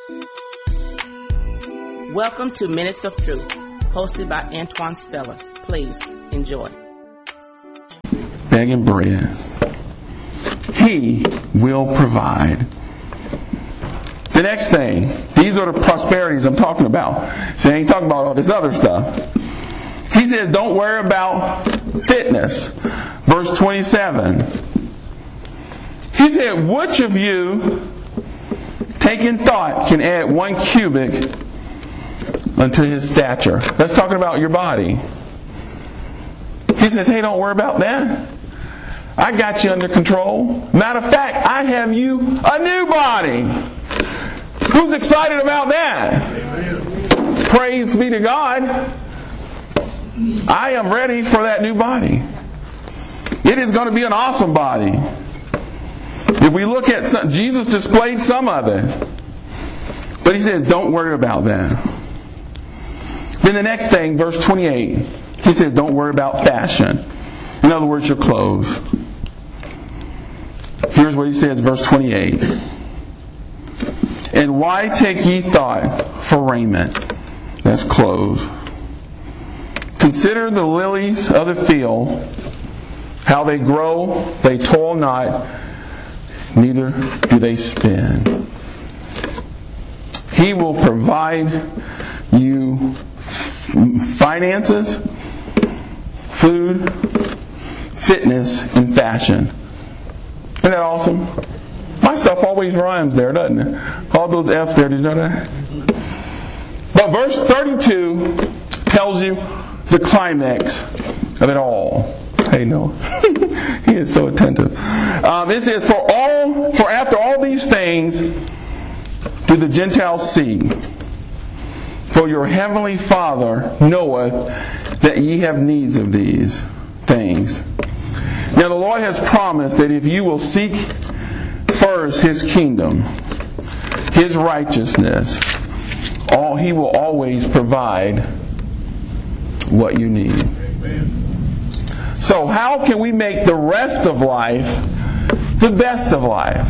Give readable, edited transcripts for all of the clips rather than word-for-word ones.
Welcome to Minutes of Truth, hosted by Antoine Speller. Please enjoy. Begging bread. He will provide. The next thing, these are the prosperities I'm talking about. See, I ain't talking about all this other stuff. He says, don't worry about fitness. Verse 27. He said, which of you, taking thought, can add 1 cubit unto his stature? That's talking about your body. He says, hey, don't worry about that. I got you under control. Matter of fact, I have you a new body. Who's excited about that? Amen. Praise be to God. I am ready for that new body. It is going to be an awesome body. If we look at Jesus displayed some of it. But he says, don't worry about that. Then the next thing, verse 28, he says, don't worry about fashion. In other words, your clothes. Here's what he says, verse 28. And why take ye thought for raiment? That's clothes. Consider the lilies of the field, how they grow, they toil not, neither do they spin. He will provide you finances, food, fitness, and fashion. Isn't that awesome? My stuff always rhymes there, doesn't it? All those F's there, did you know that? But verse 32 tells you the climax of it all. Hey, no. He is so attentive. It says, for after all these things do the Gentiles seek. For your heavenly Father knoweth that ye have needs of these things. Now the Lord has promised that if you will seek first His kingdom, His righteousness, He will always provide what you need. Amen. So how can we make the rest of life the best of life?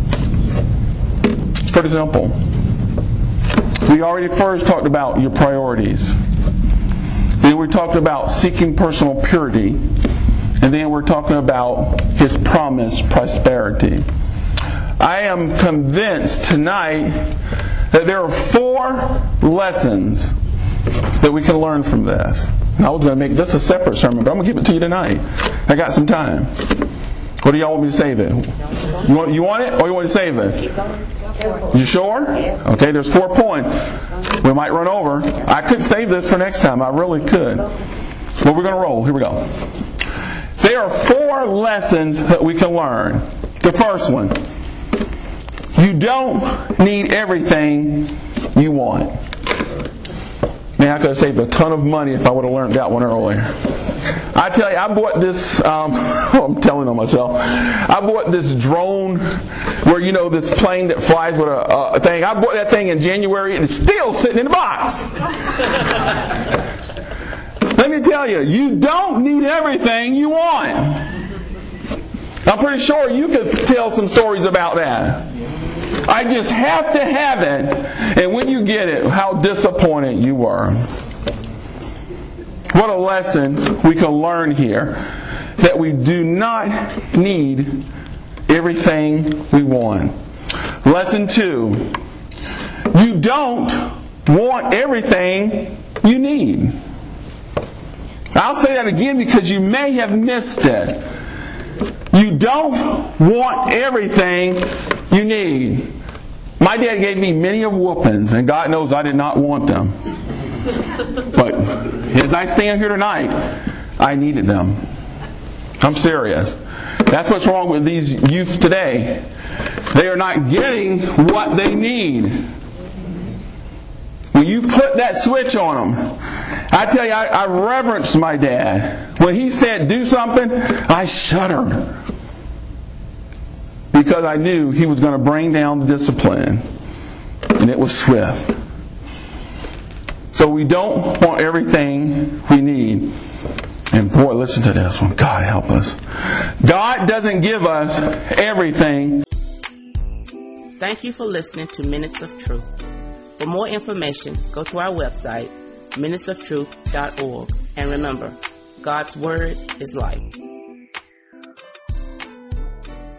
It's pretty simple. We already first talked about your priorities. Then we talked about seeking personal purity. And then we're talking about His promised prosperity. I am convinced tonight that there are 4 lessons that we can learn from this. And I was going to make this a separate sermon, but I'm going to give it to you tonight. I got some time. What do y'all want me to save it? You want it or you want to save it? You sure? Okay, there's 4 points. We might run over. I could save this for next time. I really could. But we're going to roll. Here we go. There are 4 lessons that we can learn. The first one. You don't need everything you want. Man, I could have saved a ton of money if I would have learned that one earlier. I tell you, I bought this, I'm telling on myself. I bought this drone where, this plane that flies with a thing. I bought that thing in January and it's still sitting in the box. Let me tell you, you don't need everything you want. I'm pretty sure you could tell some stories about that. I just have to have it, and when you get it, how disappointed you were. What a lesson we can learn here, that we do not need everything we want. Lesson 2, you don't want everything you need. I'll say that again because you may have missed it. You don't want everything you need. My dad gave me many of whoopings, and God knows I did not want them. But as I stand here tonight, I needed them. I'm serious. That's what's wrong with these youth today. They are not getting what they need. When you put that switch on them, I tell you, I reverenced my dad. When he said do something, I shuddered. Because I knew he was going to bring down the discipline. And it was swift. So we don't want everything we need. And boy, listen to this one. God help us. God doesn't give us everything. Thank you for listening to Minutes of Truth. For more information, go to our website, minutesoftruth.org. And remember, God's Word is life.